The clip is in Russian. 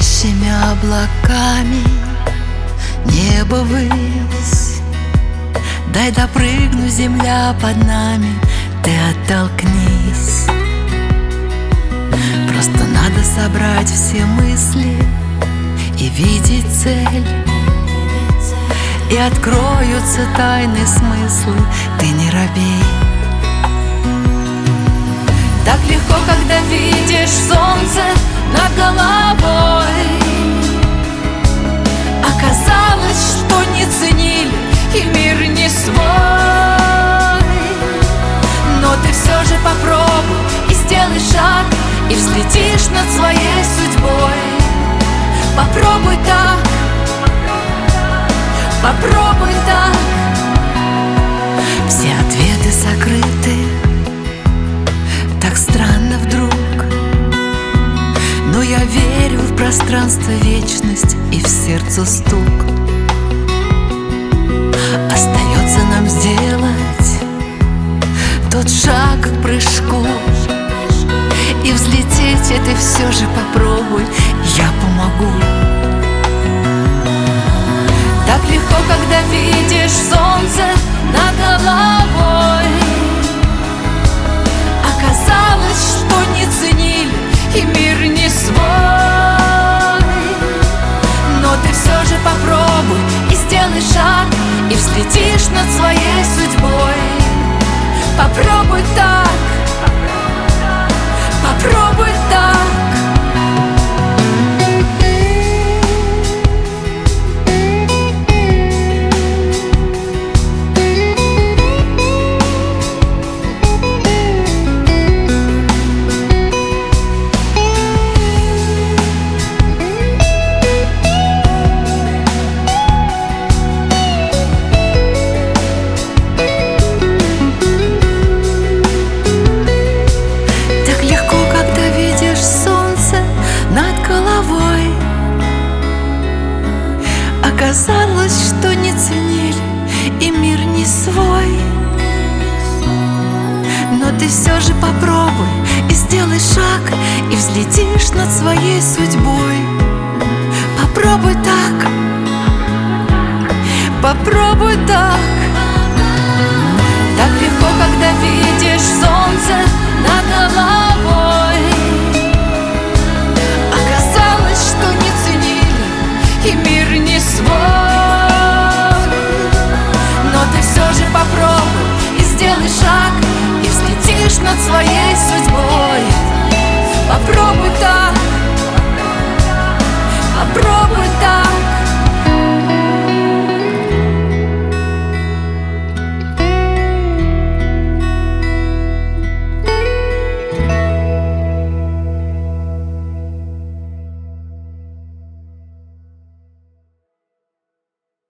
Парящими облаками небо ввысь, дай допрыгну, земля под нами, ты оттолкнись. Просто надо собрать все мысли и видеть цель, и откроются тайны смыслы, ты не робей. Так легко, когда видишь солнце над головой. Оказалось, что не ценили, и мир не свой. Но ты все же попробуй и сделай шаг, и взлетишь над своей судьбой. Попробуй так, попробуй так. Все ответы сокрыты, так странно вдруг. Но я верю в пространство, вечность и в сердце стук. Остается нам сделать тот шаг к прыжку и взлететь, и ты все же попробуй, я помогу. Так легко, когда видишь солнце над головой. Оказалось, что не ценили, и мир не свой. Но ты все же попробуй и сделай шаг, и взлетишь над своей судьбой. Попробуй так, попробуй так. Оказалось, что не ценили, и мир не свой. Но ты все же попробуй и сделай шаг, и взлетишь над своей судьбой. Попробуй так, попробуй так. Так легко, когда видишь солнце над головой. Оказалось, что не ценили, и мир не свой. Но ты все же попробуй и сделай шаг, и взлетишь над своей судьбой. Попробуй так.